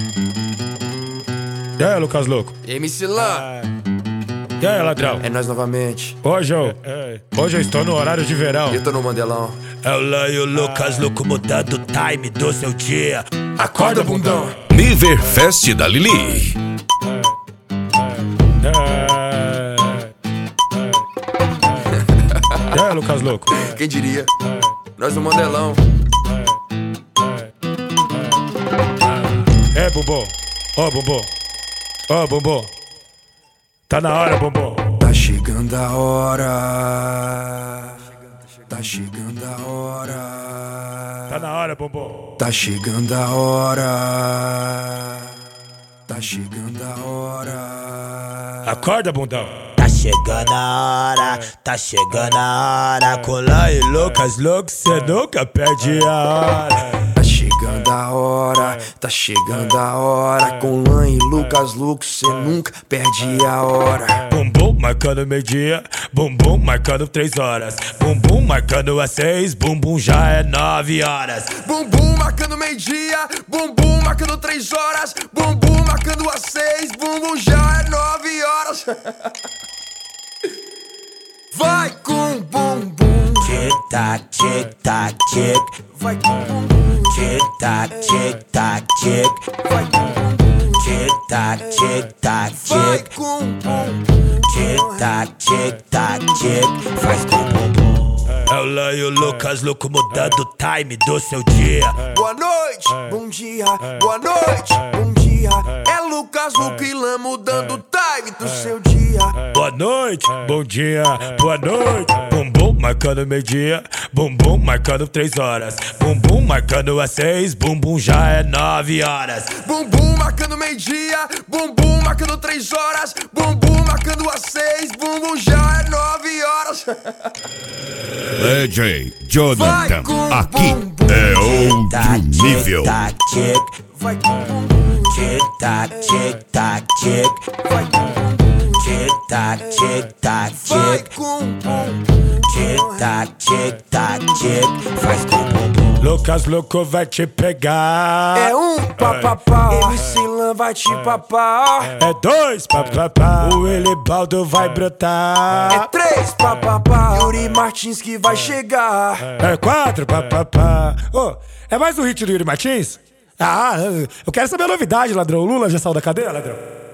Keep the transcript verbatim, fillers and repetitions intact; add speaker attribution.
Speaker 1: E aí, Lucas Louco?
Speaker 2: M C Lan.
Speaker 1: E aí, ladrão?
Speaker 2: É nós novamente.
Speaker 1: Hoje eu, hoje eu estou no horário de verão.
Speaker 2: Eu tô no Mandelão.
Speaker 1: É o Lan e o Lucas Louco mudando o time do seu dia.
Speaker 2: Acorda, bundão.
Speaker 3: Niver Fest da Lili.
Speaker 1: E aí, Lucas Louco?
Speaker 2: Quem diria? Nós no Mandelão.
Speaker 1: É, bumbum. Ó, bumbum. Ó, bumbum. Tá na hora, bumbum.
Speaker 2: Tá chegando a hora. Tá chegando a hora.
Speaker 1: Tá na hora, bumbum.
Speaker 2: Tá chegando a hora. Tá chegando a hora.
Speaker 1: Acorda, bundão.
Speaker 4: Tá chegando a hora, tá chegando a hora. Com Lan e Lucas Louco, cê nunca perde a hora.
Speaker 2: Tá chegando a hora, tá chegando a hora. Com Lan e Lucas Louco, cê nunca perde a hora.
Speaker 1: Bumbum marcando meio-dia, bumbum marcando três horas. Bumbum marcando às seis, bumbum já é nove horas.
Speaker 2: Bumbum marcando meio-dia, bumbum marcando três horas. Bumbum marcando às seis, bumbum já é nove horas. Vai com bumbum.
Speaker 4: Tic-tac, tic-tac, tic.
Speaker 2: Vai com bumbum.
Speaker 4: Tic-tac, tic-tac, tic.
Speaker 2: Vai com bumbum.
Speaker 4: Tic-tac, tic-tac,
Speaker 2: Vai
Speaker 4: tic.
Speaker 2: com bumbum.
Speaker 4: Tic-tac, tic-tac, tic. Faz com bumbum.
Speaker 1: É o Lan e o Lucas Louco mudando o time do seu dia.
Speaker 2: Boa noite, bom dia, boa noite, bom dia. É Lucas Louco e Lan mudando o time do seu dia.
Speaker 1: Boa noite, bom dia, boa noite. Bumbum marcando meio-dia, bumbum marcando três horas. Bumbum marcando às seis, bumbum já é nove horas.
Speaker 2: Bumbum marcando meio-dia, bumbum marcando três horas. Bumbum marcando às seis, bumbum já é nove horas.
Speaker 3: D J Jonathan,
Speaker 2: com
Speaker 3: aqui
Speaker 2: bumbum.
Speaker 3: é outro nível.
Speaker 4: Tic-tac, tic.
Speaker 2: Vai com bumbum.
Speaker 4: Tic-tac, tic-tac, tic.
Speaker 2: Vai com bumbum.
Speaker 4: Tic-tac, tic-tac,
Speaker 2: Vai
Speaker 4: tic.
Speaker 2: com bumbum.
Speaker 4: Tic-tac, tic-tac, tic. Faz com bumbum.
Speaker 1: Lucas Louco vai te pegar.
Speaker 2: É um papapá, M C Lan vai te papar.
Speaker 1: É dois, papapá. O Elibaldo vai
Speaker 2: É
Speaker 1: brotar.
Speaker 2: três papapá, Yuri Martins que vai chegar.
Speaker 1: É quatro, papapá. Ô, é mais um hit do Yuri Martins? Ah, eu quero saber a novidade, ladrão. O Lula já saiu da cadeia, ladrão?